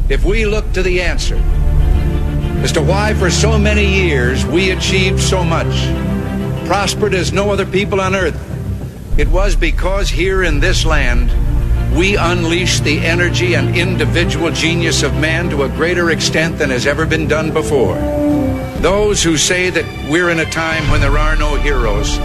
if we look to the answer as to why for so many years we achieved so much, prospered as no other people on earth, it was because here in this land we unleashed the energy and individual genius of man to a greater extent than has ever been done before. Those who say that we're in a time when there are no heroes,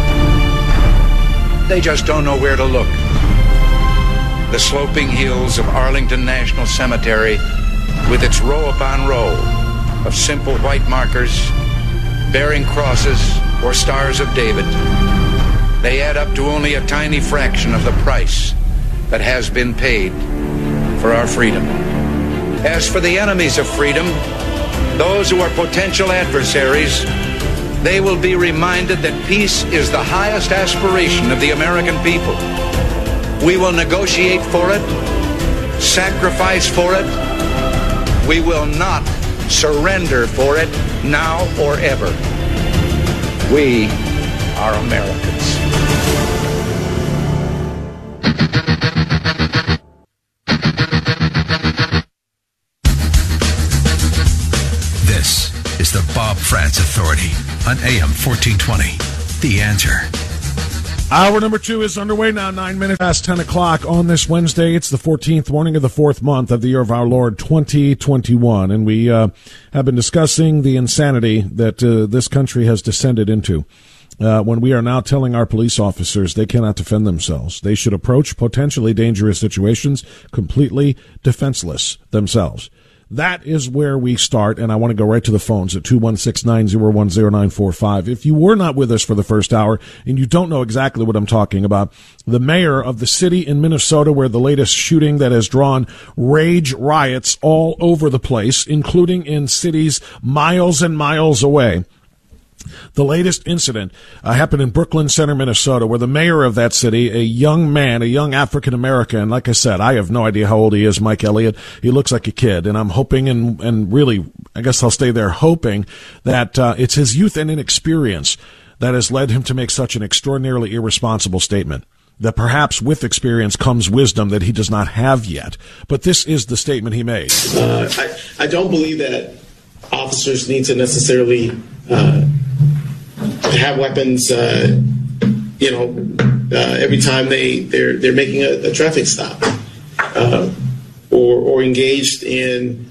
they just don't know where to look. The sloping hills of Arlington National Cemetery, with its row upon row of simple white markers bearing crosses or stars of David, they add up to only a tiny fraction of the price that has been paid for our freedom. As for the enemies of freedom, those who are potential adversaries, they will be reminded that peace is the highest aspiration of the American people. We will negotiate for it, sacrifice for it. We will not surrender for it now or ever. We are Americans. This is the Bob Frantz Authority on AM 1420. The Answer. Hour number 2 is underway now, 9 minutes past 10 o'clock on this Wednesday. It's the 14th morning of the 4th month of the year of our Lord 2021, and we have been discussing the insanity that this country has descended into. When we are now telling our police officers they cannot defend themselves. They should approach potentially dangerous situations completely defenseless themselves. That is where we start, and I want to go right to the phones at 216-901-0945. If you were not with us for the first hour and you don't know exactly what I'm talking about, the mayor of the city in Minnesota where the latest shooting that has drawn rage riots all over the place, including in cities miles and miles away. The latest incident happened in Brooklyn Center, Minnesota, where the mayor of that city, a young man, a young African-American, and like I said, I have no idea how old he is, Mike Elliott. He looks like a kid, and I'm hoping and really, I guess I'll stay there, hoping that it's his youth and inexperience that has led him to make such an extraordinarily irresponsible statement. That perhaps with experience comes wisdom that he does not have yet. But this is the statement he made. I don't believe that officers need to necessarily have weapons, every time they're making a traffic stop, or engaged in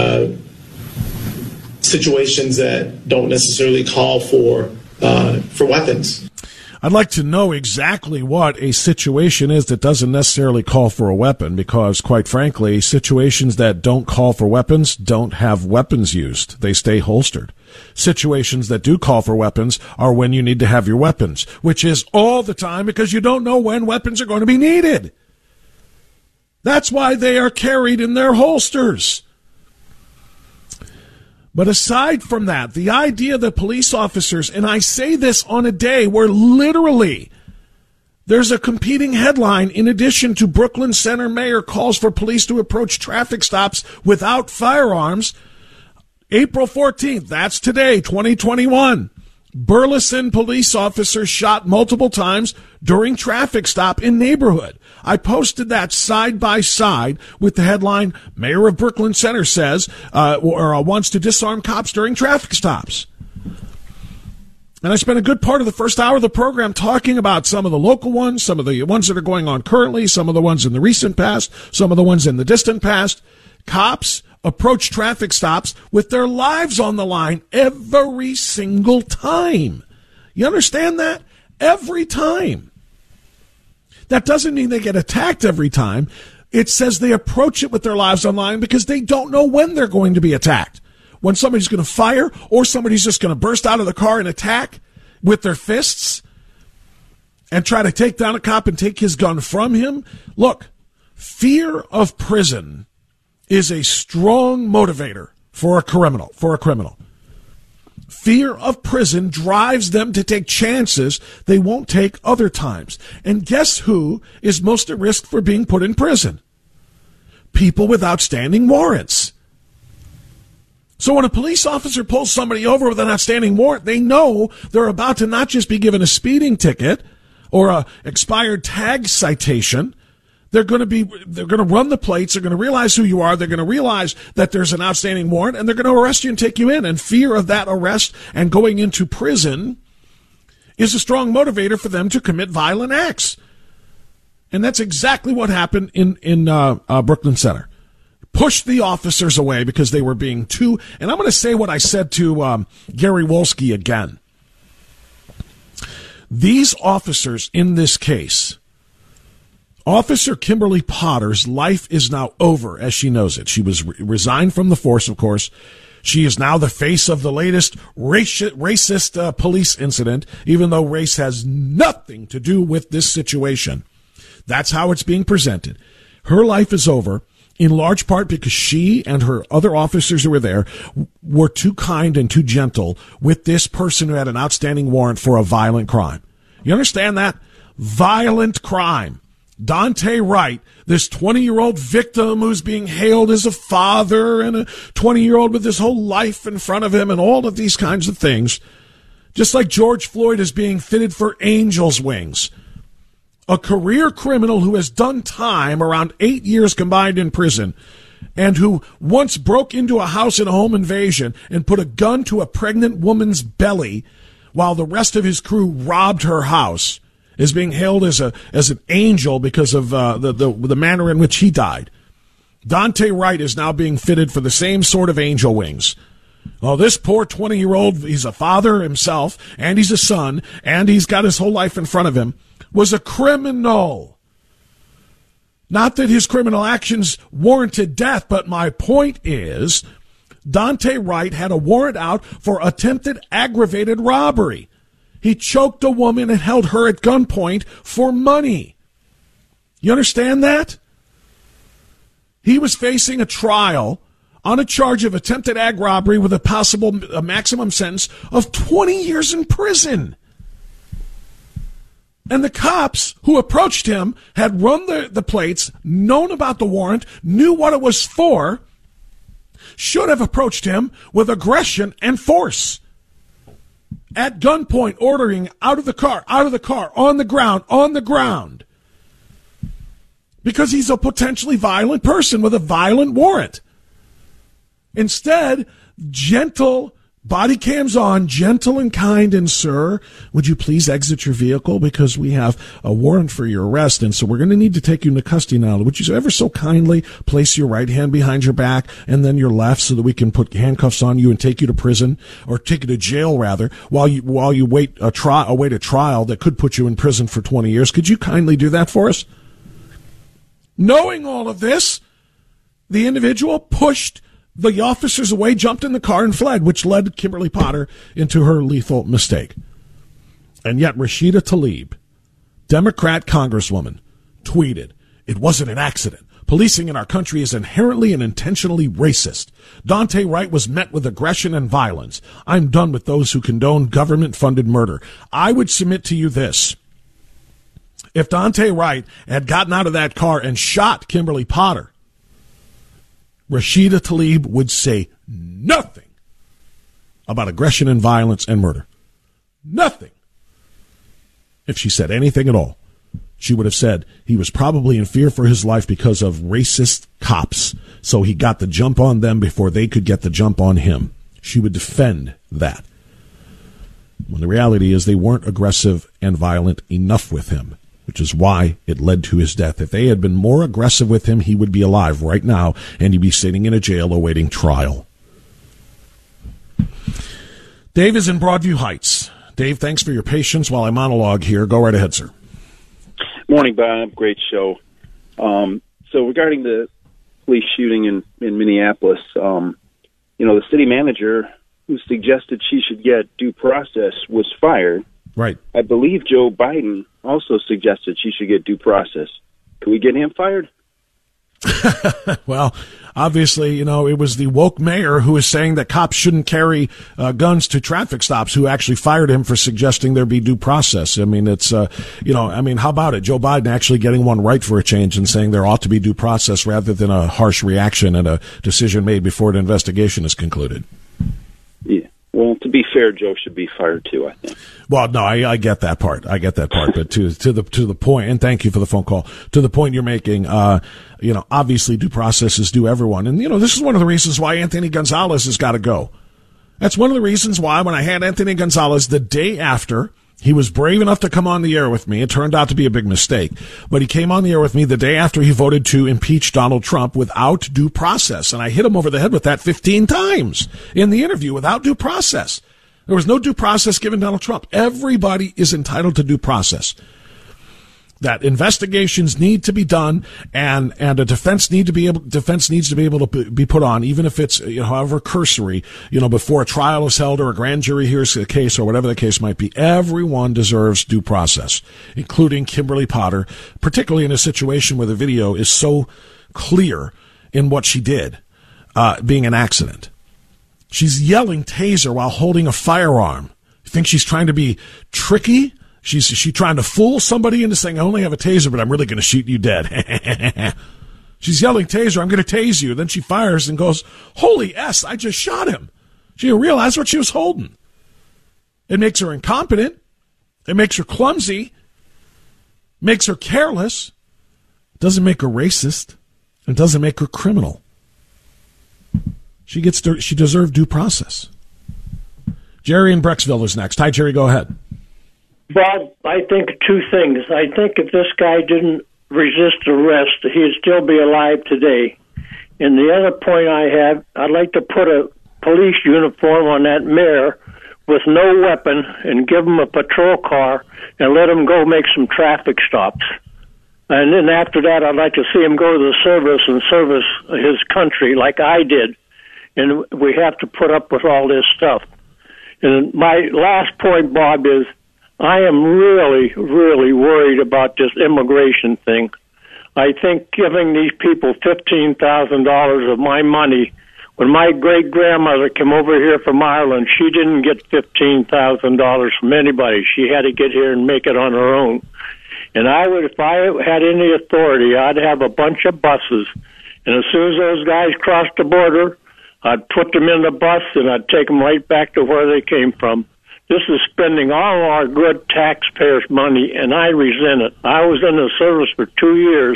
situations that don't necessarily call for weapons. I'd like to know exactly what a situation is that doesn't necessarily call for a weapon, because, quite frankly, situations that don't call for weapons don't have weapons used. They stay holstered. Situations that do call for weapons are when you need to have your weapons, which is all the time because you don't know when weapons are going to be needed. That's why they are carried in their holsters. But aside from that, the idea that police officers, and I say this on a day where literally there's a competing headline in addition to Brooklyn Center mayor calls for police to approach traffic stops without firearms. April 14th, that's today, 2021. Burleson police officers shot multiple times during traffic stop in neighborhood. I posted that side by side with the headline, Mayor of Brooklyn Center says, wants to disarm cops during traffic stops. And I spent a good part of the first hour of the program talking about some of the local ones, some of the ones that are going on currently, some of the ones in the recent past, some of the ones in the distant past. Cops approach traffic stops with their lives on the line every single time. You understand that? Every time. That doesn't mean they get attacked every time. It says they approach it with their lives on the line because they don't know when they're going to be attacked. When somebody's going to fire or somebody's just going to burst out of the car and attack with their fists and try to take down a cop and take his gun from him. Look, fear of prison is a strong motivator for a criminal. Fear of prison drives them to take chances they won't take other times. And guess who is most at risk for being put in prison? People with outstanding warrants. So when a police officer pulls somebody over with an outstanding warrant, they know they're about to not just be given a speeding ticket or a expired tag citation. They're going to run the plates. They're going to realize who you are. They're going to realize that there's an outstanding warrant, and they're going to arrest you and take you in. And fear of that arrest and going into prison is a strong motivator for them to commit violent acts. And that's exactly what happened in Brooklyn Center. Pushed the officers away because they were being too, and I'm going to say what I said to Gary Wolski again. These officers in this case, Officer Kimberly Potter's life is now over as she knows it. She was resigned from the force, of course. She is now the face of the latest racist police incident, even though race has nothing to do with this situation. That's how it's being presented. Her life is over, in large part because she and her other officers who were there were too kind and too gentle with this person who had an outstanding warrant for a violent crime. You understand that? Violent crime. Dante Wright, this 20-year-old victim who's being hailed as a father, and a 20-year-old with his whole life in front of him and all of these kinds of things, just like George Floyd is being fitted for angel's wings. A career criminal who has done time, around 8 years combined in prison, and who once broke into a house in a home invasion and put a gun to a pregnant woman's belly while the rest of his crew robbed her house, is being hailed as an angel because of the manner in which he died. Dante Wright is now being fitted for the same sort of angel wings. Well, this poor 20-year-old, he's a father himself, and he's a son, and he's got his whole life in front of him, was a criminal. Not that his criminal actions warranted death, but my point is Dante Wright had a warrant out for attempted aggravated robbery. He choked a woman and held her at gunpoint for money. You understand that? He was facing a trial on a charge of attempted ag robbery with a maximum sentence of 20 years in prison. And the cops who approached him had run the plates, known about the warrant, knew what it was for, should have approached him with aggression and force. At gunpoint, ordering out of the car, on the ground. Because he's a potentially violent person with a violent warrant. Instead, gentle, body cams on, gentle and kind, and sir, would you please exit your vehicle because we have a warrant for your arrest, and so we're going to need to take you into custody now. Would you ever so kindly place your right hand behind your back and then your left so that we can put handcuffs on you and take you to prison, or take you to jail rather, while you await a trial that could put you in prison for 20 years. Could you kindly do that for us? Knowing all of this, the individual pushed the officers away, jumped in the car, and fled, which led Kimberly Potter into her lethal mistake. And yet Rashida Tlaib, Democrat congresswoman, tweeted, "It wasn't an accident. Policing in our country is inherently and intentionally racist. Dante Wright was met with aggression and violence. I'm done with those who condone government-funded murder." I would submit to you this. If Dante Wright had gotten out of that car and shot Kimberly Potter, Rashida Tlaib would say nothing about aggression and violence and murder. Nothing. If she said anything at all, she would have said he was probably in fear for his life because of racist cops, so he got the jump on them before they could get the jump on him. She would defend that. When the reality is they weren't aggressive and violent enough with him, which is why it led to his death. If they had been more aggressive with him, he would be alive right now, and he'd be sitting in a jail awaiting trial. Dave is in Broadview Heights. Dave, thanks for your patience while I monologue here. Go right ahead, sir. Morning, Bob. Great show. So regarding the police shooting in Minneapolis, the city manager who suggested she should get due process was fired. Right. I believe Joe Biden also suggested she should get due process. Can we get him fired? Well, obviously, it was the woke mayor who is saying that cops shouldn't carry guns to traffic stops who actually fired him for suggesting there be due process. I mean, it's, how about it? Joe Biden actually getting one right for a change and saying there ought to be due process rather than a harsh reaction and a decision made before an investigation is concluded. Yeah. Well, to be fair, Joe should be fired too, I think. Well, no, I get that part. But to the point, and thank you for the phone call, to the point you're making, obviously due process is due everyone. And, this is one of the reasons why Anthony Gonzalez has got to go. That's one of the reasons why when I had Anthony Gonzalez the day after, he was brave enough to come on the air with me. It turned out to be a big mistake. But he came on the air with me the day after he voted to impeach Donald Trump without due process. And I hit him over the head with that 15 times in the interview, without due process. There was no due process given Donald Trump. Everybody is entitled to due process. That investigations need to be done, and a defense needs to be able to be put on, even if it's however cursory, before a trial is held or a grand jury hears a case or whatever the case might be. Everyone deserves due process, including Kimberly Potter, particularly in a situation where the video is so clear in what she did, being an accident. She's yelling taser while holding a firearm. You think she's trying to be tricky? She's trying to fool somebody into saying, I only have a taser, but I'm really going to shoot you dead. She's yelling taser, I'm going to tase you. Then she fires and goes, holy S, I just shot him. She didn't realize what she was holding. It makes her incompetent. It makes her clumsy. Makes her careless. It doesn't make her racist. It doesn't make her criminal. She deserved due process. Jerry in Brecksville is next. Hi, Jerry, go ahead. Bob, I think two things. I think if this guy didn't resist arrest, he'd still be alive today. And the other point I have, I'd like to put a police uniform on that mayor with no weapon and give him a patrol car and let him go make some traffic stops. And then after that, I'd like to see him go to the service and service his country like I did. And we have to put up with all this stuff. And my last point, Bob, is I am really, really worried about this immigration thing. I think giving these people $15,000 of my money, when my great-grandmother came over here from Ireland, she didn't get $15,000 from anybody. She had to get here and make it on her own. And if I had any authority, I'd have a bunch of buses. And as soon as those guys crossed the border, I'd put them in the bus and I'd take them right back to where they came from. This is spending all our good taxpayers' money, and I resent it. I was in the service for 2 years,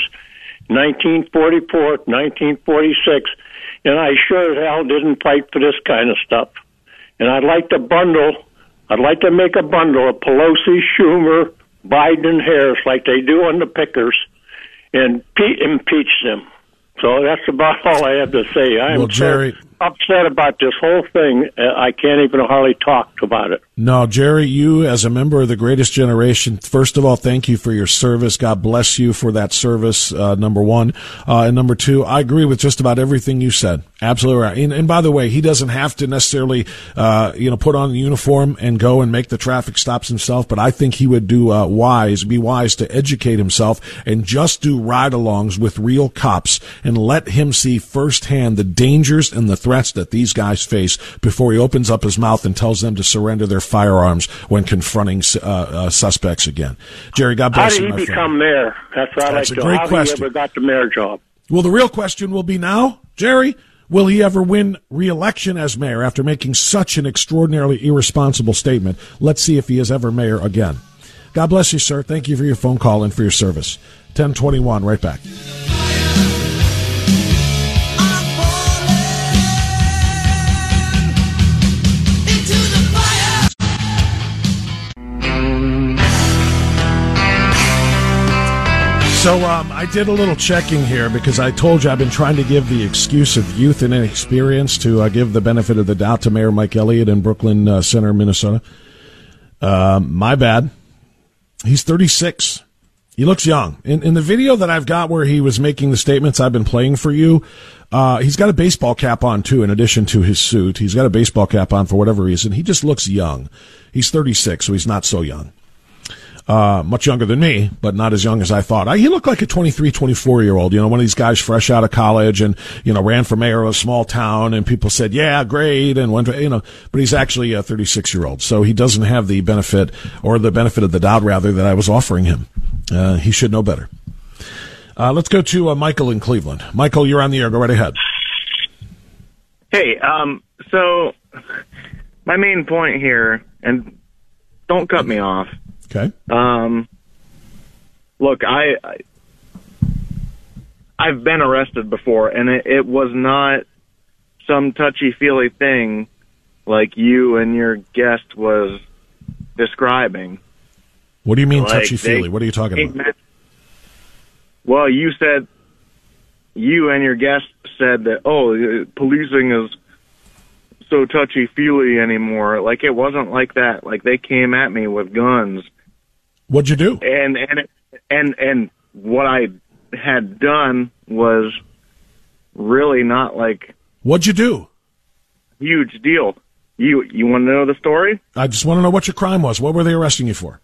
1944, 1946, and I sure as hell didn't fight for this kind of stuff. And I'd like to make a bundle of Pelosi, Schumer, Biden, and Harris like they do on the pickers, and impeach them. So that's about all I have to say. I'm so upset about this whole thing. I can't even hardly talk about it. No, Jerry, you as a member of the greatest generation, first of all, thank you for your service. God bless you for that service, number one. And number two, I agree with just about everything you said. Absolutely right. And by the way, he doesn't have to necessarily, put on the uniform and go and make the traffic stops himself, but I think he would be wise to educate himself and just do ride-alongs with real cops and let him see firsthand the dangers and the threats that these guys face before he opens up his mouth and tells them to surrender their firearms when confronting suspects again. Jerry, God bless you, my friend. How did he become mayor? That's what I'd like to know. How he ever got the mayor job? Well, the real question will be now, Jerry, will he ever win re-election as mayor after making such an extraordinarily irresponsible statement? Let's see if he is ever mayor again. God bless you, sir. Thank you for your phone call and for your service. 1021, right back. So I did a little checking here because I told you I've been trying to give the excuse of youth and inexperience to give the benefit of the doubt to Mayor Mike Elliott in Brooklyn Center, Minnesota. My bad. He's 36. He looks young. In the video that I've got where he was making the statements I've been playing for you, he's got a baseball cap on, too, in addition to his suit. He's got a baseball cap on for whatever reason. He just looks young. He's 36, so he's not so young. Much younger than me, but not as young as I thought. He looked like a 23, 24-year-old, one of these guys fresh out of college and, ran for mayor of a small town and people said, yeah, great, and went to, but he's actually a 36-year-old. So he doesn't have the benefit of the doubt, rather, that I was offering him. He should know better. Let's go to Michael in Cleveland. Michael, you're on the air. Go right ahead. Hey, so my main point here, and don't cut me off. Okay. Look, I've been arrested before, and it was not some touchy-feely thing like you and your guest was describing. What do you mean touchy-feely? What are you talking about? Well, you and your guest said that, policing is so touchy-feely anymore. Like, it wasn't like that. Like, they came at me with guns. What'd you do? And what I had done was really not like... What'd you do? Huge deal. You want to know the story? I just want to know what your crime was. What were they arresting you for?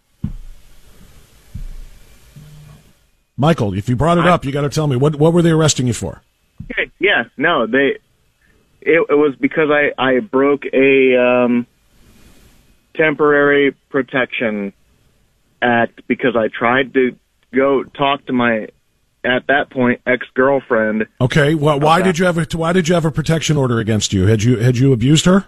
Michael, if you brought it up, you got to tell me. What were they arresting you for? Okay, yeah, no, it was because I broke a temporary protection act because I tried to go talk to my, at that point, ex-girlfriend. Okay, well, why did you have a protection order against you? Had you abused her?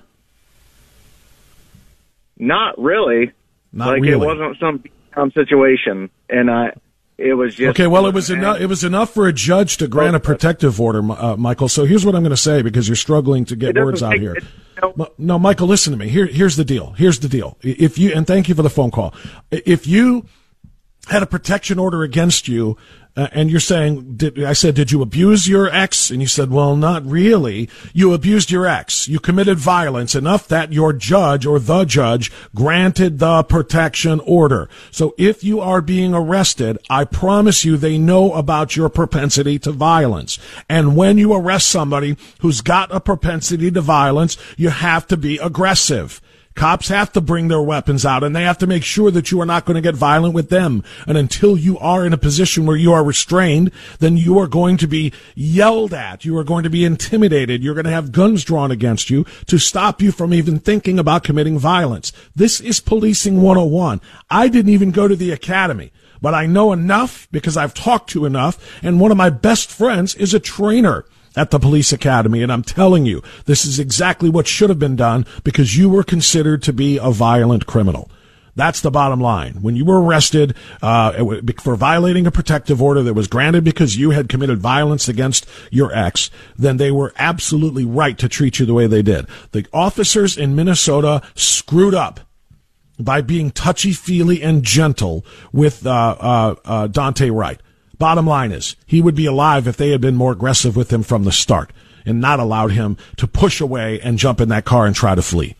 Not really. Not really. It wasn't some situation, and it was just... Okay, well, it was enough for a judge to grant a protective order, Michael. So here's what I'm going to say, because you're struggling to get words out here. No, Michael, listen to me. Here's the deal. If you, and thank you for the phone call. If you had a protection order against you, and you're saying, did you abuse your ex? And you said, well, not really. You abused your ex. You committed violence enough that your judge or the judge granted the protection order. So if you are being arrested, I promise you they know about your propensity to violence. And when you arrest somebody who's got a propensity to violence, you have to be aggressive. Cops have to bring their weapons out, and they have to make sure that you are not going to get violent with them. And until you are in a position where you are restrained, then you are going to be yelled at. You are going to be intimidated. You're going to have guns drawn against you to stop you from even thinking about committing violence. This is Policing 101. I didn't even go to the academy, but I know enough because I've talked to enough, and one of my best friends is a trainer at the police academy, and I'm telling you, this is exactly what should have been done because you were considered to be a violent criminal. That's the bottom line. When you were arrested for violating a protective order that was granted because you had committed violence against your ex, then they were absolutely right to treat you the way they did. The officers in Minnesota screwed up by being touchy-feely and gentle with Daunte Wright. Bottom line is, he would be alive if they had been more aggressive with him from the start and not allowed him to push away and jump in that car and try to flee.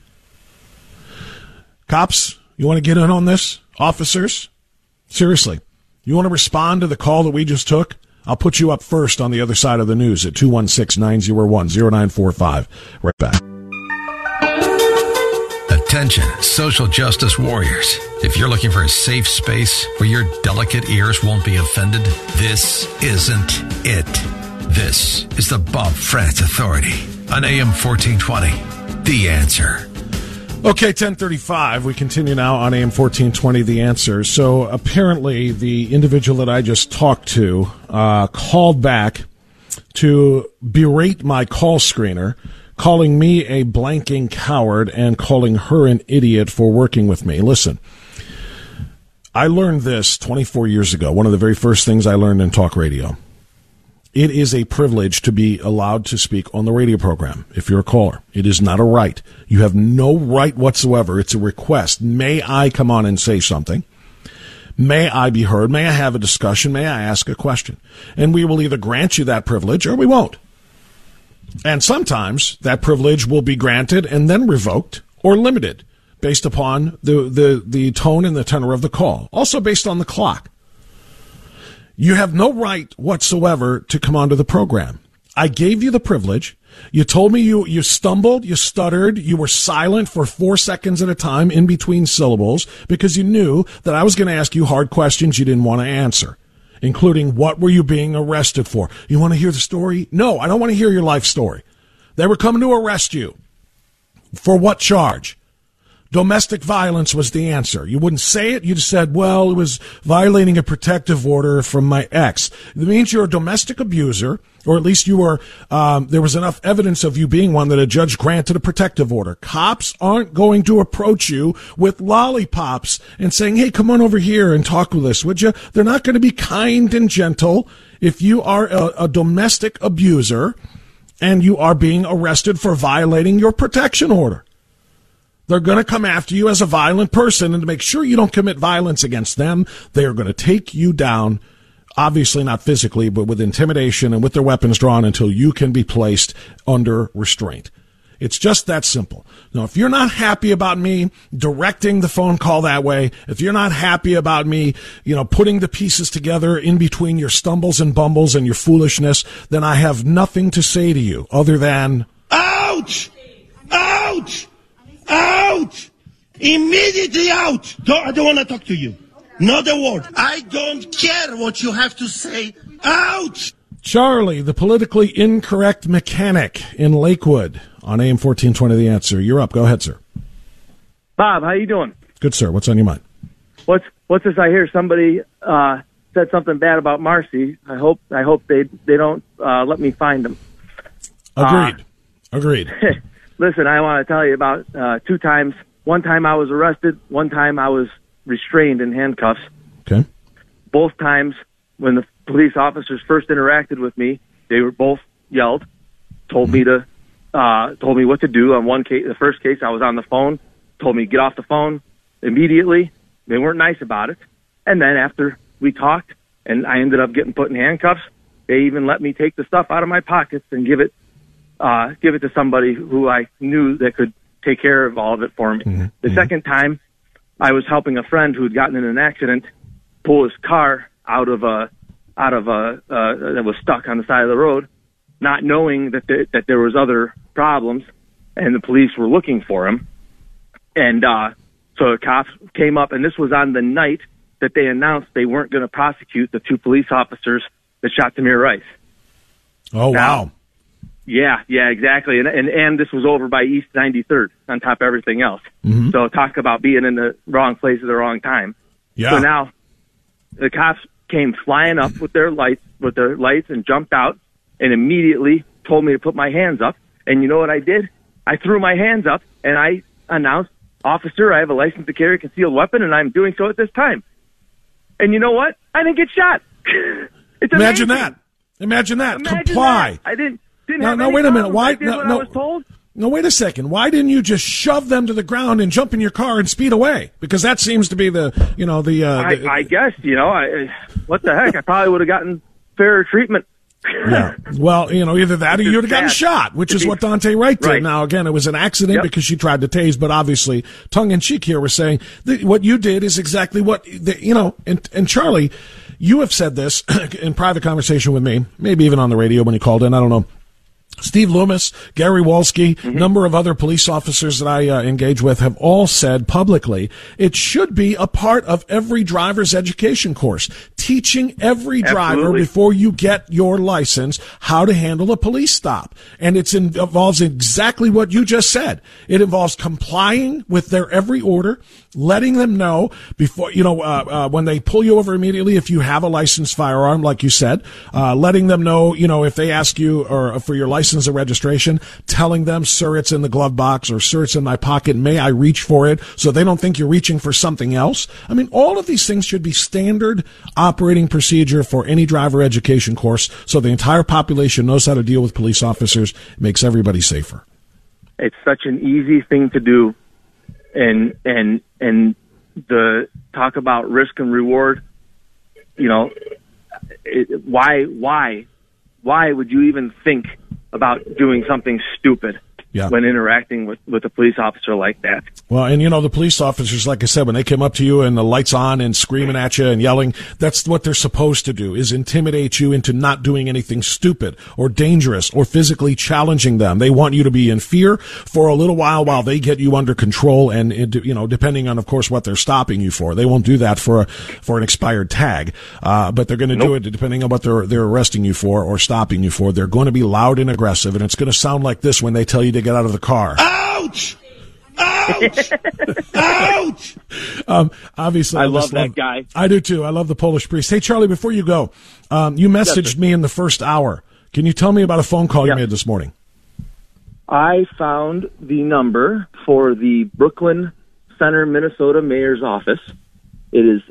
Cops, you want to get in on this? Officers? Seriously, you want to respond to the call that we just took? I'll put you up first on the other side of the news at 216-901-0945. Right back. Attention, social justice warriors. If you're looking for a safe space where your delicate ears won't be offended, this isn't it. This is the Bob Frantz Authority on AM 1420. The Answer. Okay, 10:35. We continue now on AM 1420, The Answer. So apparently the individual that I just talked to called back to berate my call screener, calling me a blanking coward and calling her an idiot for working with me. Listen, I learned this 24 years ago, one of the very first things I learned in talk radio. It is a privilege to be allowed to speak on the radio program if you're a caller. It is not a right. You have no right whatsoever. It's a request. May I come on and say something? May I be heard? May I have a discussion? May I ask a question? And we will either grant you that privilege or we won't. And sometimes that privilege will be granted and then revoked or limited based upon the tone and the tenor of the call. Also based on the clock. You have no right whatsoever to come onto the program. I gave you the privilege. You told me you stumbled, you stuttered, you were silent for 4 seconds at a time in between syllables because you knew that I was going to ask you hard questions you didn't want to answer, including what were you being arrested for? You want to hear the story? No, I don't want to hear your life story. They were coming to arrest you. For what charge? domestic violence was the answer. You wouldn't say it. You just said, well, it was violating a protective order from my ex. It means you're a domestic abuser, or at least you were, there was enough evidence of you being one that a judge granted a protective order. Cops aren't going to approach you with lollipops and saying, hey, come on over here and talk with us, would you? They're not going to be kind and gentle if you are a domestic abuser and you are being arrested for violating your protection order. They're going to come after you as a violent person, and to make sure you don't commit violence against them, they are going to take you down, obviously not physically, but with intimidation and with their weapons drawn until you can be placed under restraint. It's just that simple. Now, if you're not happy about me directing the phone call that way, if you're not happy about me, putting the pieces together in between your stumbles and bumbles and your foolishness, then I have nothing to say to you other than, ouch! Ouch! Out! Immediately out! I don't want to talk to you. Not a word. I don't care what you have to say. Out! Charlie, the politically incorrect mechanic in Lakewood on AM 1420 The Answer. You're up. Go ahead, sir. Bob, how you doing? Good, sir. What's on your mind? What's this I hear? Somebody said something bad about Marcy. I hope they don't let me find them. Agreed. Listen, I want to tell you about 2 times. One time I was arrested. One time I was restrained in handcuffs. Okay. Both times when the police officers first interacted with me, they were both yelled, told me what to do. On one case, the first case, I was on the phone, told me get off the phone immediately. They weren't nice about it. And then after we talked and I ended up getting put in handcuffs, they even let me take the stuff out of my pockets and give it to somebody who I knew that could take care of all of it for me. Mm-hmm. The second time, I was helping a friend who had gotten in an accident pull his car out of a that was stuck on the side of the road, not knowing that there was other problems, and the police were looking for him. And so the cops came up, and this was on the night that they announced they weren't going to prosecute the 2 police officers that shot Tamir Rice. Oh, wow. Yeah, exactly. And this was over by East 93rd on top of everything else. Mm-hmm. So talk about being in the wrong place at the wrong time. Yeah. So now the cops came flying up with their lights and jumped out and immediately told me to put my hands up. And you know what I did? I threw my hands up and I announced, officer, I have a license to carry a concealed weapon and I'm doing so at this time. And you know what? I didn't get shot. Imagine that. Comply. That. I didn't No, wait a minute. Why? I was told. No, wait a second. Why didn't you just shove them to the ground and jump in your car and speed away? Because that seems to be I guess, what the heck? I probably would have gotten fairer treatment. Yeah. Well, either that or you would have gotten shot, which is what Dante Wright did. Right. Now, again, it was an accident because she tried to tase, but obviously, tongue in cheek here, we're saying that what you did is exactly what, and Charlie, you have said this in private conversation with me, maybe even on the radio when you called in, I don't know. Steve Loomis, Gary Wolski, number of other police officers that I engage with have all said publicly it should be a part of every driver's education course, teaching every driver before you get your license how to handle a police stop. And it involves exactly what you just said. It involves complying with their every order, letting them know before, when they pull you over immediately if you have a licensed firearm, like you said, letting them know, if they ask you or for your license or registration, telling them, sir, it's in the glove box, or sir, it's in my pocket, may I reach for it, so they don't think you're reaching for something else. I mean, all of these things should be standard operating procedure for any driver education course, so the entire population knows how to deal with police officers. It makes everybody safer. It's such an easy thing to do, and the talk about risk and reward, why would you even think about doing something stupid when interacting with a police officer like that? Well, and the police officers, like I said, when they come up to you and the lights on and screaming at you and yelling, that's what they're supposed to do, is intimidate you into not doing anything stupid or dangerous or physically challenging them. They want you to be in fear for a little while they get you under control, and depending on, of course, what they're stopping you for. They won't do that for an expired tag, but they're going to do it depending on what they're arresting you for or stopping you for. They're going to be loud and aggressive, and it's going to sound like this when they tell you to get out of the car. Ouch! Ouch! Ouch! Obviously, I love that guy. I do too. I love the Polish priest. Hey, Charlie, before you go, you messaged me in the first hour. Can you tell me about a phone call you made this morning? I found the number for the Brooklyn Center, Minnesota mayor's office. It is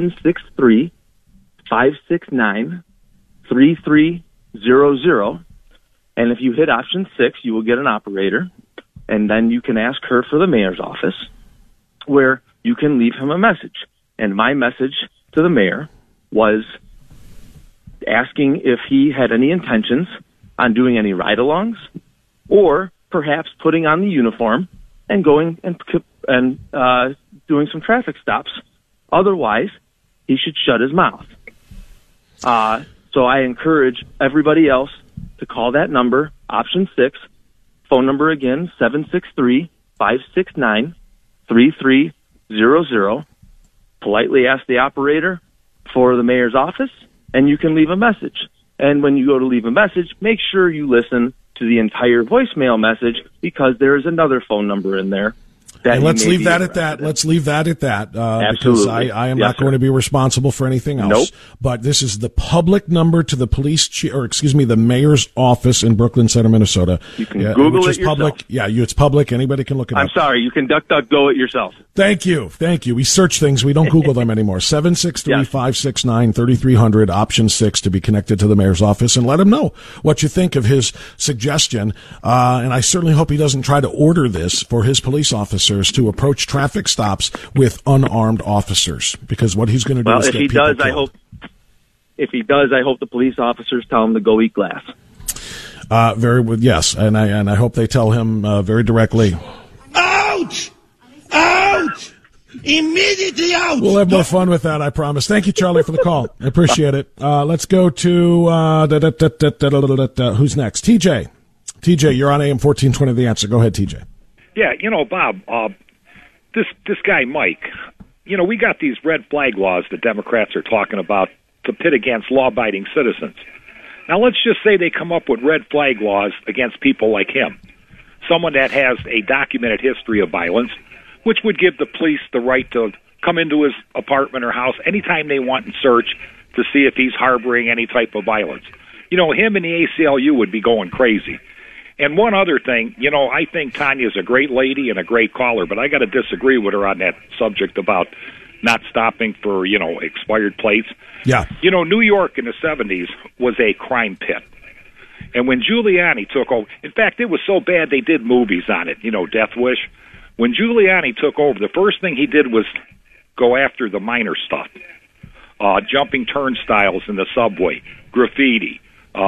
763-569-3300. And if you hit option 6, you will get an operator. And then you can ask her for the mayor's office, where you can leave him a message. And my message to the mayor was asking if he had any intentions on doing any ride-alongs, or perhaps putting on the uniform and going and doing some traffic stops. Otherwise, he should shut his mouth. So I encourage everybody else to call that number, option 6. Phone number again, 763-569-3300. Politely ask the operator for the mayor's office, and you can leave a message. And when you go to leave a message, make sure you listen to the entire voicemail message, because there is another phone number in there. And let's leave that at that. Let's leave that at that. Because I am not going to be responsible for anything else. Nope. But this is the public number to the the mayor's office in Brooklyn Center, Minnesota. You can Google it yourself. Public. Yeah, it's public. Anybody can look it up. I'm sorry. You can DuckDuckGo it yourself. Thank you. We search things. We don't Google them anymore. 763-569-3300, option 6, to be connected to the mayor's office, and let him know what you think of his suggestion. And I certainly hope he doesn't try to order this for his police officers to approach traffic stops with unarmed officers, because what he's going to do is get people killed. If he does, I hope the police officers tell him to go eat glass. Yes, and I hope they tell him very directly. Ouch! Ouch! Immediately out! We'll have more fun with that, I promise. Thank you, Charlie, for the call. I appreciate it. Let's go to who's next? TJ. TJ, you're on AM 1420 The Answer. Go ahead, TJ. Yeah, Bob, this guy, Mike, we got these red flag laws that Democrats are talking about to pit against law-abiding citizens. Now, let's just say they come up with red flag laws against people like him, someone that has a documented history of violence, which would give the police the right to come into his apartment or house anytime they want and search to see if he's harboring any type of violence. Him and the ACLU would be going crazy. And one other thing, I think Tanya's a great lady and a great caller, but I got to disagree with her on that subject about not stopping for, expired plates. Yeah. New York in the 70s was a crime pit. And when Giuliani took over, in fact, it was so bad they did movies on it, Death Wish. When Giuliani took over, the first thing he did was go after the minor stuff, jumping turnstiles in the subway, graffiti,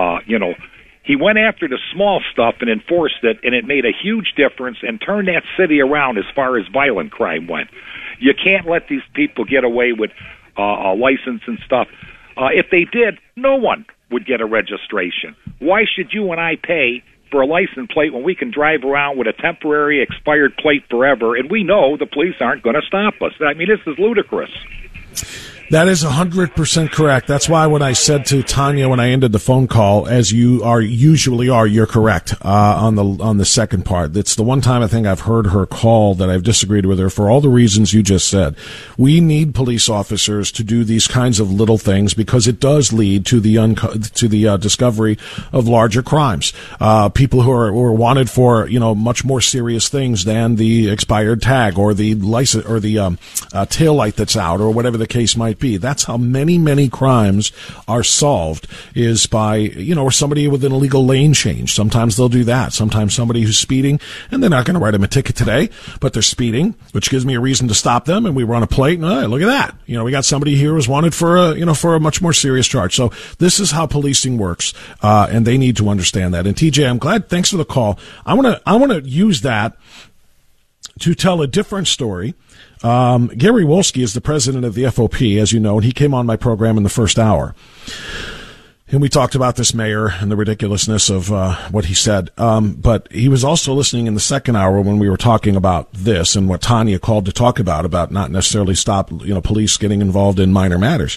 He went after the small stuff and enforced it, and it made a huge difference and turned that city around as far as violent crime went. You can't let these people get away with a license and stuff. If they did, no one would get a registration. Why should you and I pay for a license plate when we can drive around with a temporary expired plate forever, and we know the police aren't going to stop us? I mean, this is ludicrous. That is 100% correct. That's why when I said to Tanya when I ended the phone call, as you usually are, you're correct on the second part. It's the one time I think I've heard her call that I've disagreed with her for all the reasons you just said. We need police officers to do these kinds of little things because it does lead to the discovery of larger crimes. People who are wanted for much more serious things than the expired tag or the license or the tail light that's out or whatever the case might be. That's how many crimes are solved, is by, or somebody with an illegal lane change. Sometimes they'll do that. Sometimes somebody who's speeding, and they're not going to write them a ticket today, but they're speeding, which gives me a reason to stop them, and we run a plate, and look at that. We got somebody here who's wanted for a much more serious charge. So this is how policing works, and they need to understand that. And TJ, I'm glad, thanks for the call. I want to use that to tell a different story. Gary Wolski is the president of the FOP, as you know, and he came on my program in the first hour. And we talked about this mayor and the ridiculousness of what he said. But he was also listening in the second hour when we were talking about this and what Tanya called to talk about not necessarily stop police getting involved in minor matters.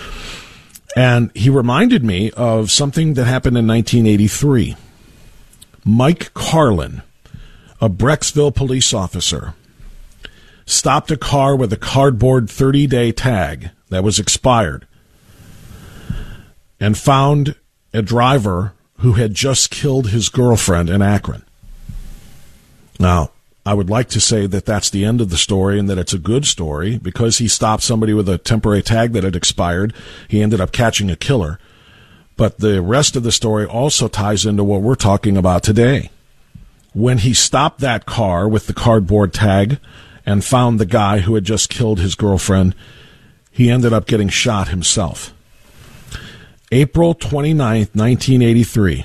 And he reminded me of something that happened in 1983. Mike Carlin A Brecksville police officer stopped a car with a cardboard 30-day tag that was expired and found a driver who had just killed his girlfriend in Akron. Now, I would like to say that that's the end of the story and that it's a good story because he stopped somebody with a temporary tag that had expired. He ended up catching a killer. But the rest of the story also ties into what we're talking about today. When he stopped that car with the cardboard tag and found the guy who had just killed his girlfriend, he ended up getting shot himself. April 29th, 1983.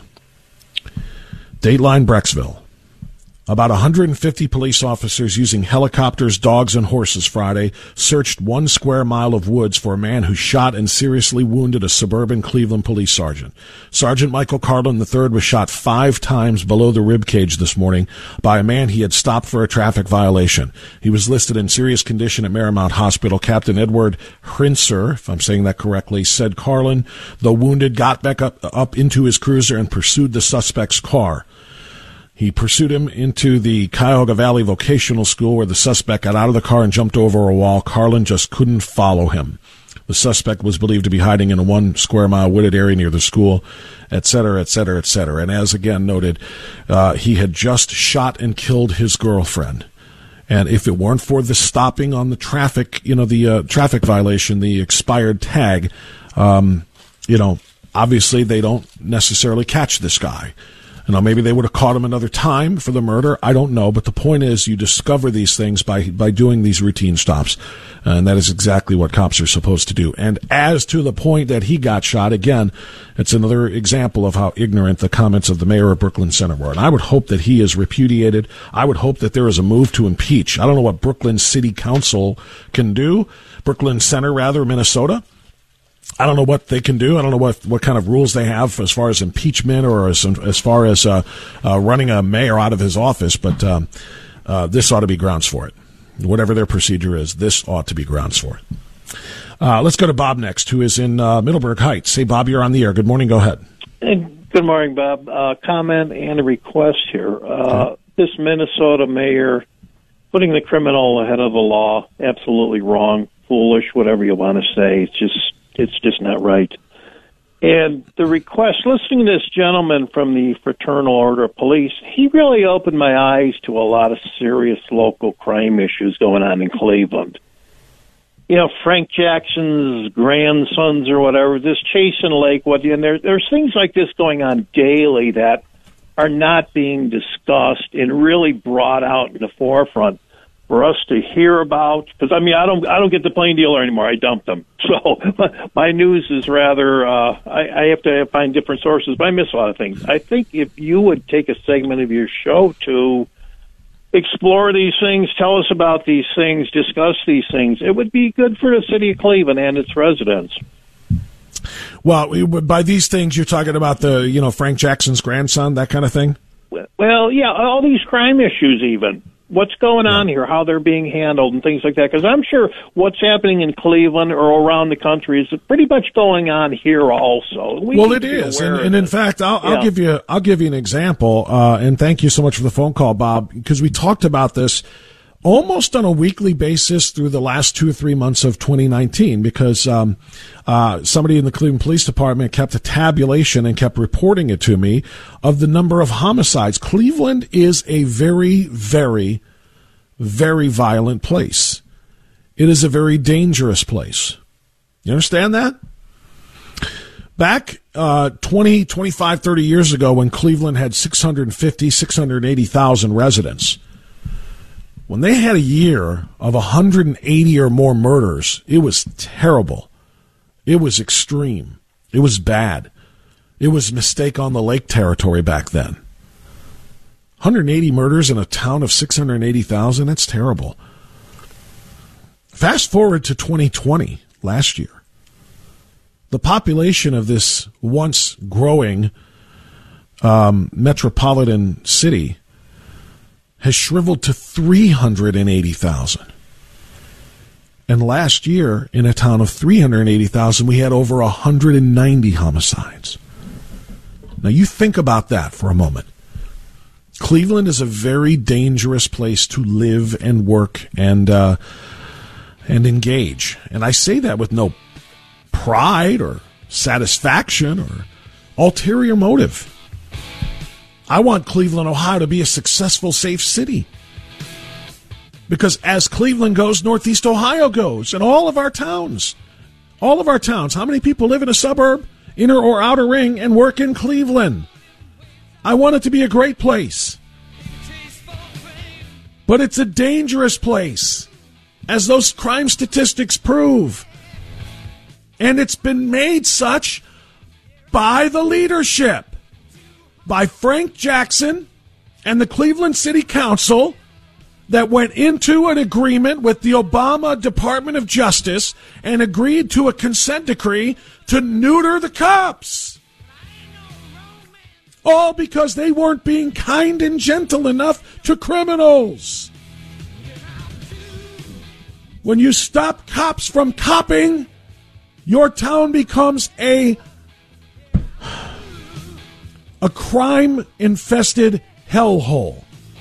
Dateline Brecksville. About 150 police officers using helicopters, dogs, and horses Friday searched 1 square mile of woods for a man who shot and seriously wounded a suburban Cleveland police sergeant. Sergeant Michael Carlin III was shot 5 times below the rib cage this morning by a man he had stopped for a traffic violation. He was listed in serious condition at Marymount Hospital. Captain Edward Hrinzer, if I'm saying that correctly, said Carlin, the wounded, got back up into his cruiser and pursued the suspect's car. He pursued him into the Cuyahoga Valley Vocational School where the suspect got out of the car and jumped over a wall. Carlin just couldn't follow him. The suspect was believed to be hiding in a 1 square mile wooded area near the school, et cetera, et cetera, et cetera. And as again noted, he had just shot and killed his girlfriend. And if it weren't for the stopping on the traffic, the traffic violation, the expired tag, obviously they don't necessarily catch this guy. Maybe they would have caught him another time for the murder. I don't know. But the point is you discover these things by doing these routine stops. And that is exactly what cops are supposed to do. And as to the point that he got shot, again, it's another example of how ignorant the comments of the mayor of Brooklyn Center were. And I would hope that he is repudiated. I would hope that there is a move to impeach. I don't know what Brooklyn City Council can do. Brooklyn Center, Minnesota. I don't know what they can do. I don't know what kind of rules they have as far as impeachment or as far as running a mayor out of his office, but this ought to be grounds for it. Whatever their procedure is, this ought to be grounds for it. Let's go to Bob next, who is in Middleburg Heights. Hey, Bob, you're on the air. Good morning. Go ahead. Hey, good morning, Bob. Comment and a request here. Okay. This Minnesota mayor putting the criminal ahead of the law, absolutely wrong, foolish, whatever you want to say. It's just not right. And the request, listening to this gentleman from the Fraternal Order of Police, he really opened my eyes to a lot of serious local crime issues going on in Cleveland. Frank Jackson's grandsons or whatever, this chase in Lakewood, and there's things like this going on daily that are not being discussed and really brought out in the forefront for us to hear about, because I don't get the Plain Dealer anymore. I dumped them, so my news is rather. I have to find different sources, but I miss a lot of things. I think if you would take a segment of your show to explore these things, tell us about these things, discuss these things, it would be good for the city of Cleveland and its residents. Well, by these things, you're talking about the Frank Jackson's grandson, that kind of thing. Well, yeah, all these crime issues, even. What's going on here, how they're being handled and things like that. Because I'm sure what's happening in Cleveland or around the country is pretty much going on here also. Well, it is. And in fact, I'll give you an example. And thank you so much for the phone call, Bob, because we talked about this almost on a weekly basis through the last 2 or 3 months of 2019, because somebody in the Cleveland Police Department kept a tabulation and kept reporting it to me of the number of homicides. Cleveland is a very, very, very violent place. It is a very dangerous place. You understand that? Back 20, 25, 30 years ago, when Cleveland had 680,000 residents, when they had a year of 180 or more murders, it was terrible. It was extreme. It was bad. It was mistake on the lake territory back then. 180 murders in a town of 680,000, that's terrible. Fast forward to 2020, last year. The population of this once growing metropolitan city has shriveled to 380,000. And last year, in a town of 380,000, we had over 190 homicides. Now, you think about that for a moment. Cleveland is a very dangerous place to live and work and engage. And I say that with no pride or satisfaction or ulterior motive. I want Cleveland, Ohio to be a successful, safe city. Because as Cleveland goes, Northeast Ohio goes, and all of our towns. All of our towns. How many people live in a suburb, inner or outer ring, and work in Cleveland? I want it to be a great place. But it's a dangerous place, as those crime statistics prove. And it's been made such by the leadership, by Frank Jackson and the Cleveland City Council, that went into an agreement with the Obama Department of Justice and agreed to a consent decree to neuter the cops. All because they weren't being kind and gentle enough to criminals. When you stop cops from copping, your town becomes a crime-infested hellhole.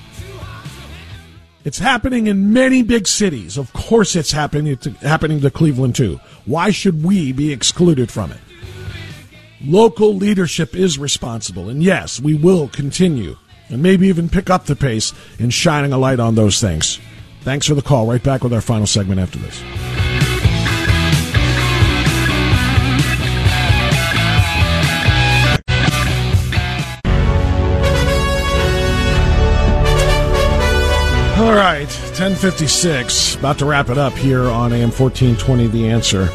It's happening in many big cities. Of course it's happening to Cleveland, too. Why should we be excluded from it? Local leadership is responsible. And yes, we will continue and maybe even pick up the pace in shining a light on those things. Thanks for the call. Right back with our final segment after this. All right, 10:56, about to wrap it up here on AM 1420, The Answer.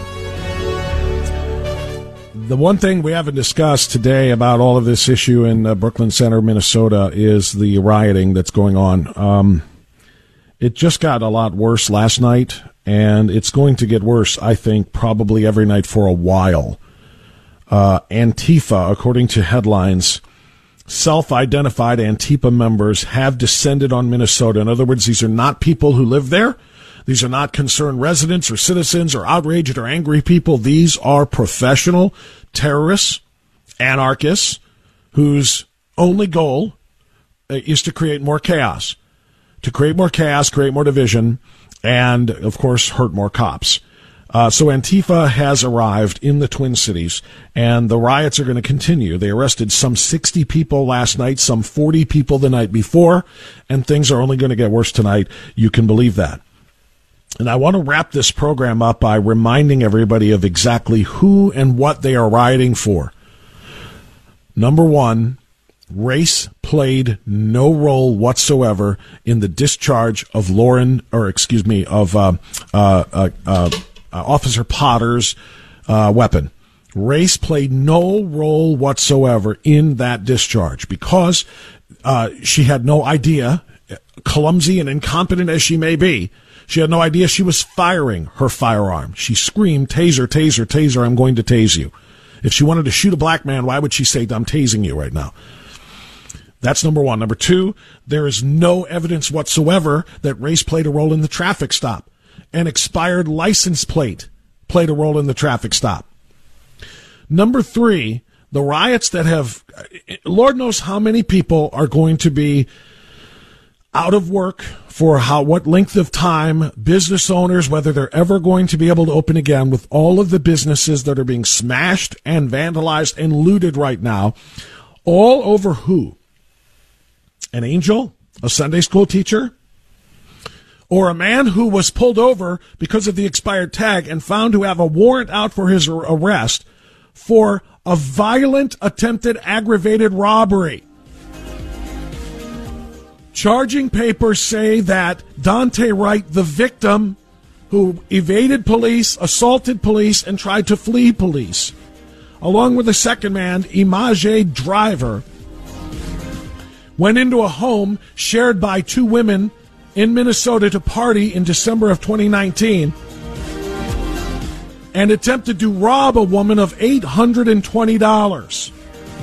The one thing we haven't discussed today about all of this issue in Brooklyn Center, Minnesota, is the rioting that's going on. It just got a lot worse last night, and it's going to get worse, I think, probably every night for a while. Antifa, according to headlines, self-identified Antifa members have descended on Minnesota. In other words, these are not people who live there. These are not concerned residents or citizens or outraged or angry people. These are professional terrorists, anarchists, whose only goal is to create more chaos. To create more chaos, create more division, and, of course, hurt more cops. So Antifa has arrived in the Twin Cities, and the riots are going to continue. They arrested some 60 people last night, some 40 people the night before, and things are only going to get worse tonight. You can believe that. And I want to wrap this program up by reminding everybody of exactly who and what they are rioting for. Number one, race played no role whatsoever in the discharge of Officer Potter's weapon. Race played no role whatsoever in that discharge because she had no idea, clumsy and incompetent as she may be, she had no idea she was firing her firearm. She screamed, "Taser, taser, taser, I'm going to tase you." If she wanted to shoot a black man, why would she say, "I'm tasing you right now"? That's number one. Number two, there is no evidence whatsoever that race played a role in the traffic stop. An expired license plate played a role in the traffic stop. Number three, the riots that have, Lord knows how many people are going to be out of work for what length of time, business owners, whether they're ever going to be able to open again, with all of the businesses that are being smashed and vandalized and looted right now, all over who? An angel? A Sunday school teacher? Or a man who was pulled over because of the expired tag and found to have a warrant out for his arrest for a violent attempted aggravated robbery. Charging papers say that Dante Wright, the victim, who evaded police, assaulted police, and tried to flee police, along with the second man, Image Driver, went into a home shared by two women in Minnesota to party in December of 2019 and attempted to rob a woman of $820.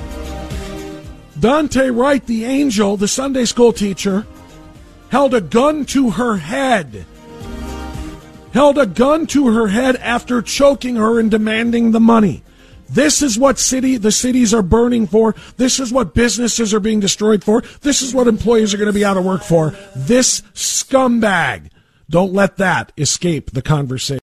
Dante Wright, the angel, the Sunday school teacher, held a gun to her head. Held a gun to her head after choking her and demanding the money. This is what the cities are burning for. This is what businesses are being destroyed for. This is what employees are going to be out of work for. This scumbag. Don't let that escape the conversation.